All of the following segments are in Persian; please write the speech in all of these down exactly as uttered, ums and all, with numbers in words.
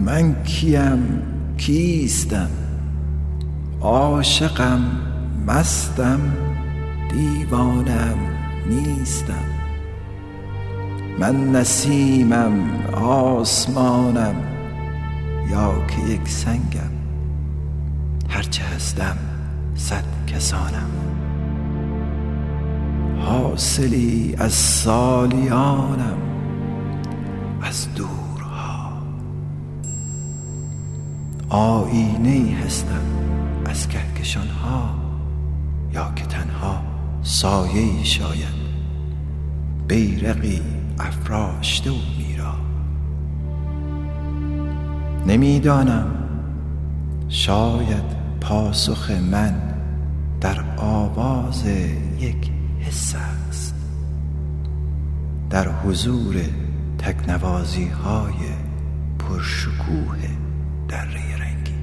من کیم کیستم، عاشقم مستم دیوانم نیستم. من نسیمم آسمانم یا که یک سنگم، هرچه هستم صد کسانم. حاصلی از سالیانم از دورها، آینه‌ای هستم از کهکشانها یا که تنها سایه‌ای شاید بیرقی افراشته و میرا. نمیدانم، شاید پاسخ من در آواز یک حس است، در حضور تکنوازی های پرشکوه دره رنگی.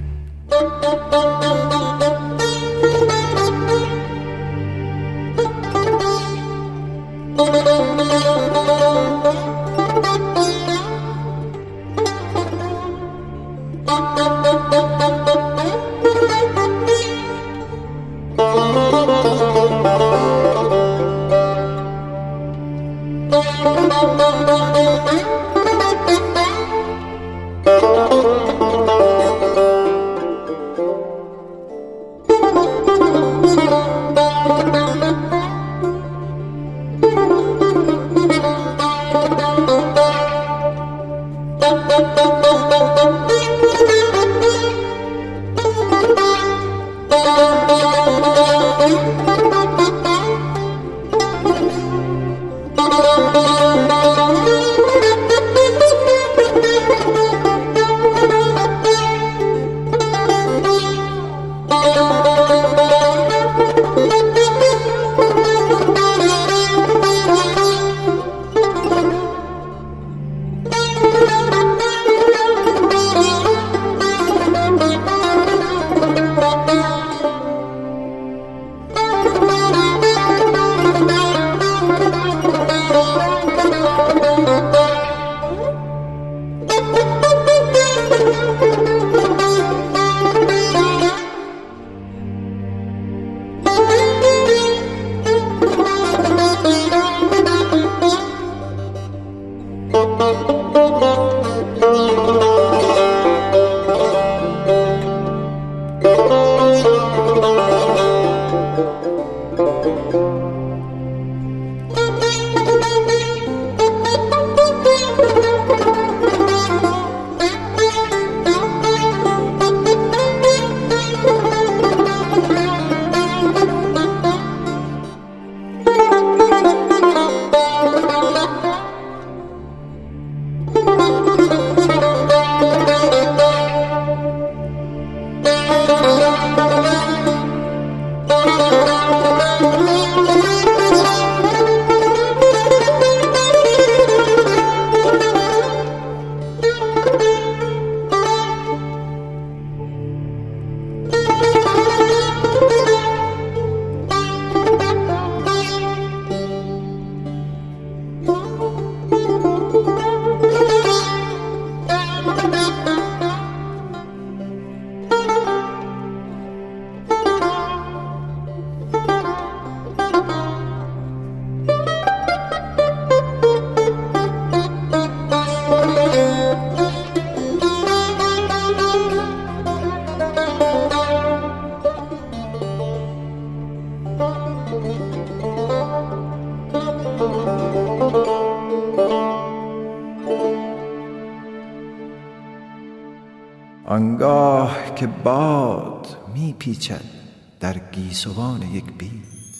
آنگاه که باد می پیچد در گیسوان یک بید،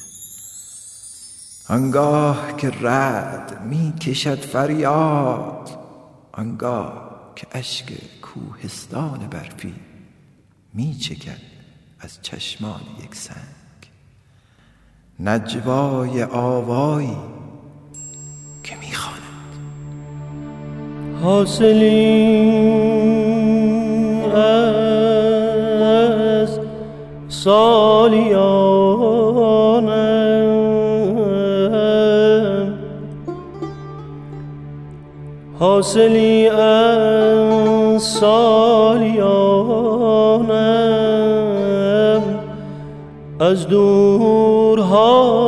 آنگاه که رعد می کشد فریاد، آنگاه که اشک کوهستان برفی می چکد از چشمان یک سنگ، نجوای آوایی که می خواند حاصلی از سالیانم، حاصلی از سالیانم از دورها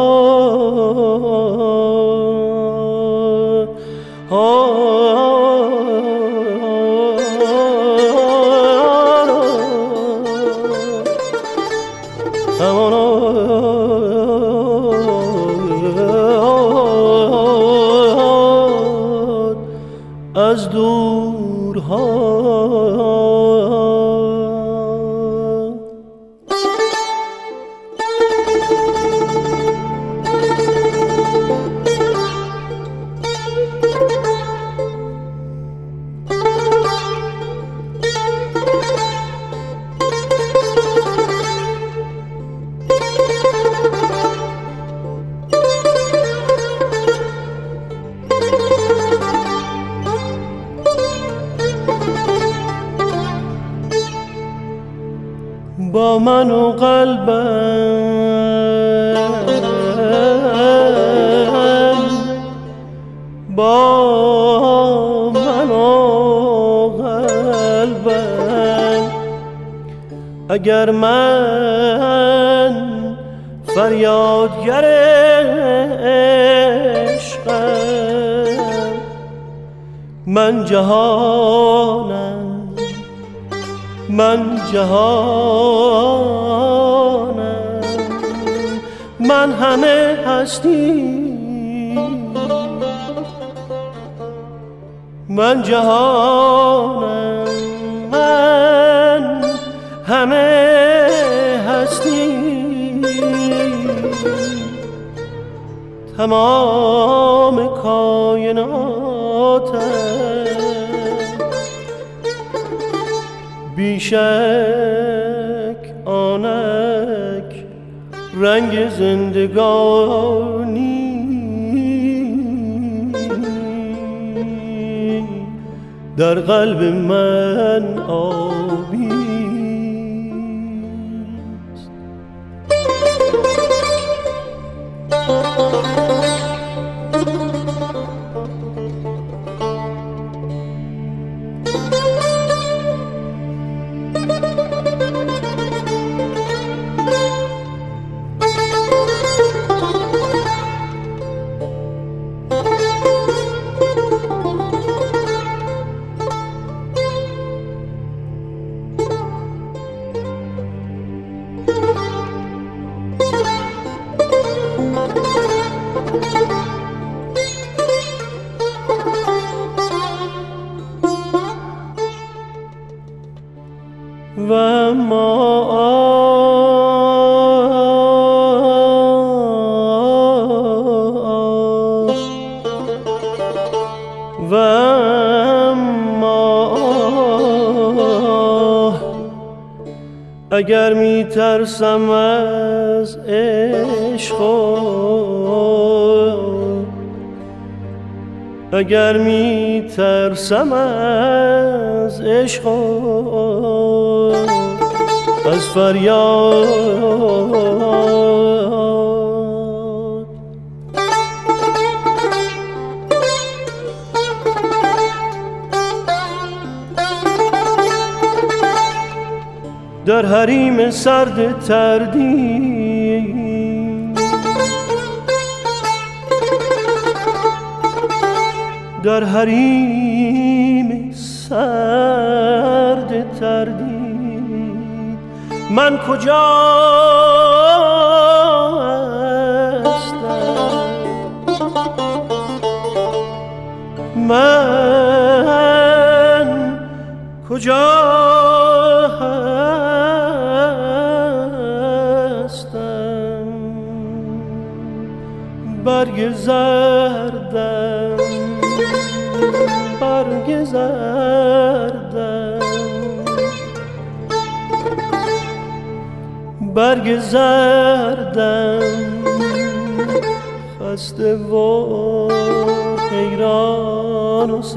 از دورها با من و قلبم، با من و قلبم، اگر من فریادگر عشقم، من جهانم، من جهانم، من همه هستی، من جهانم، من همه هستی، تمام کائناتم، بیشک آنک رنگ زندگانی در قلب من آبی است. و اما و اما اگر می ترسم از عشق، اگر می ترسم از عشق، از فریاد، در حریم سرد تردید، در حریم سرد تردید، من کجا هستم، من کجا هستم، برگ زردم، برگ زردم، برگ زردم، خسته و حیران و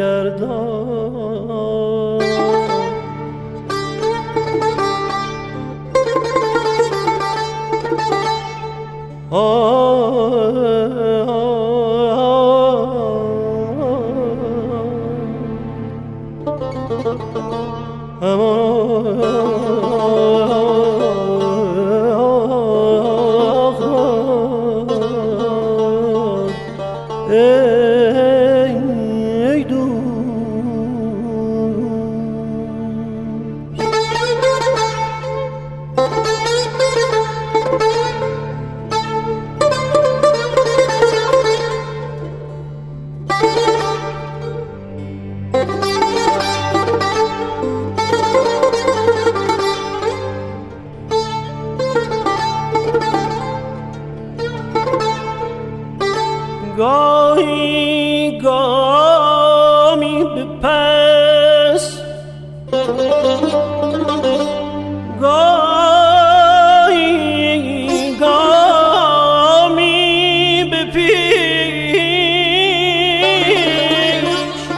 سرگردان، آه ای دوست. گاهی گامی به پس، گاهی گامی به پیش،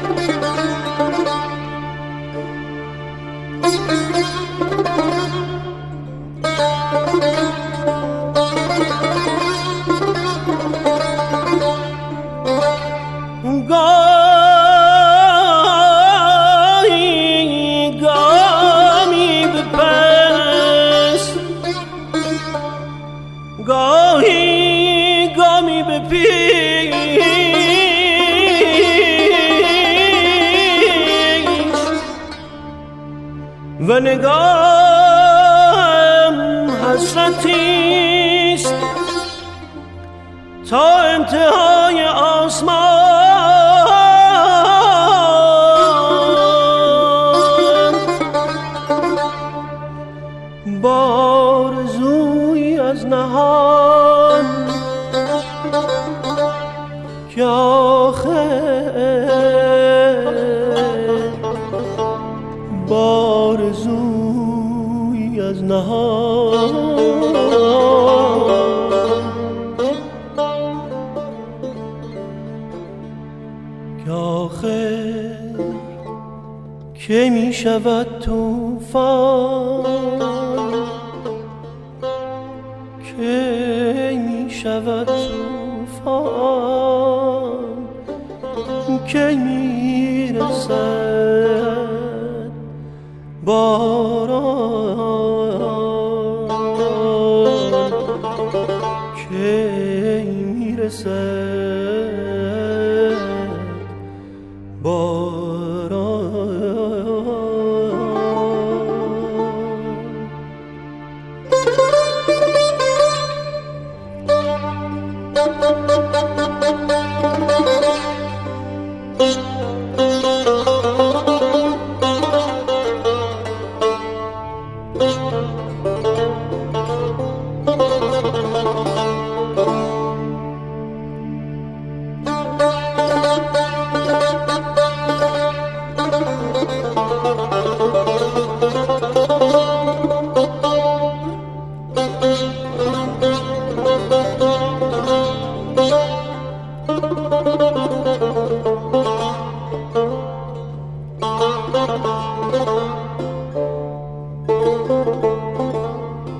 گاهی گامی به پس، گاهی گامی به پیش، و نگاهم حسرتیست تا انتهای آسمان. بارزویی از نهان که آخر، بارزویی از نهان که آخر که می شود طوفان، که می شود طوفان، که می رسد باران، که می رسد باران.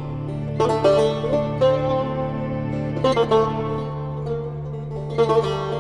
Thank you.